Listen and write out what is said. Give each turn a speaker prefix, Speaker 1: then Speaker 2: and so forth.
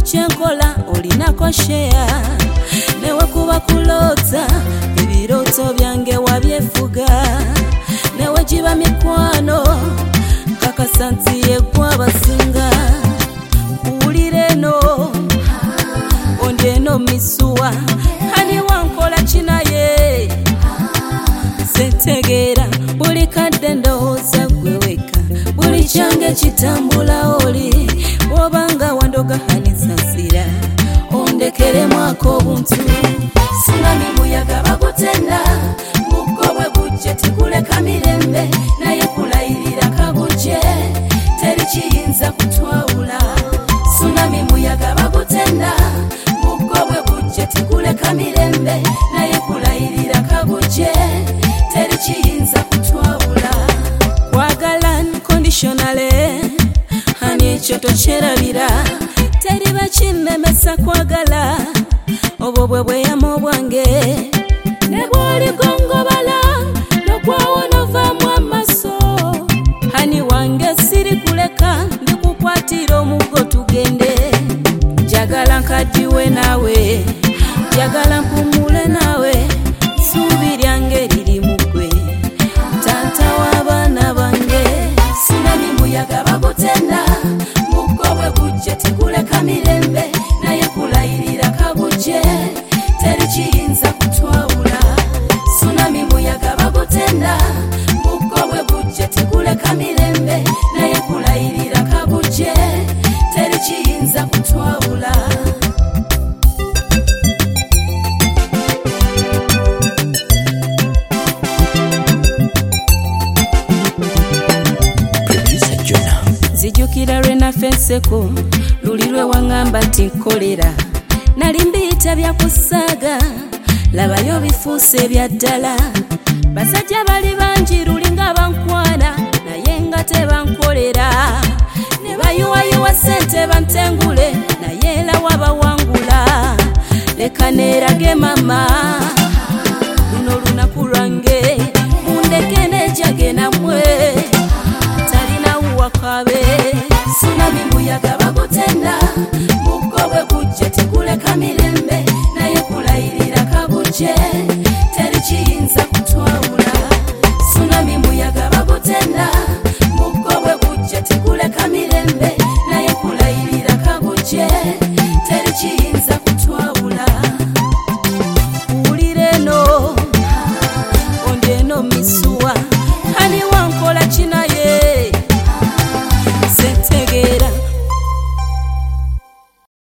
Speaker 1: kyenkola olinako share newe kuba kulota ebiroto byange wabyefuga newe jiba mikwano kakasanti yegwa basinga uwulireno ondeno misuwa hani wankola kinaye sentegera buli kadde ndowooza gweweka buli kyange kitambula oli wobanga wandoga hanisasira ondekeremwako obuntu sinami muyaga bagutenda mugobwe gujje tikuleka mirembe naye kulayirira kagujje teri kiyinza kutwawula tsunami muyaga bagutenda mugobwe gujje tikuleka mirembe naye kulayirira kagujje teri kiyinza kutwawula kwagala unconditionally hani ekyo tokyerabira teri bakinemesa kwagala obwo bwe bweyamo bwange ne bw'oligongobala nokwawo novaamu amaso hani wange siri kuleka ndikukwatira omuggo tugende njagala nkaddiwe naawe njagala mpumule naawe ssuubi lyange liri mu ggwe tata w'abaana bange sinami muyaga bagutenda muggo bwe gujje tikuleka mirembe naye kulayirira kagujje teri kiyinza kutwawula tsunami muyaga bagutenda muggo bwe gujje tikuleka mirembe naye kulayirira kagujje teri kiyinza kutwawula zijukira lwenaffe enseko luli lwe waŋŋamba nti nkolera nali mbiyita byakusaaga labayo bifuuse ebya ddala basajja bali bangi luli nga bankwana naye nga tebankolera ne bayiwayiwa ssente bantengule naye era wabawangula leka neerage mama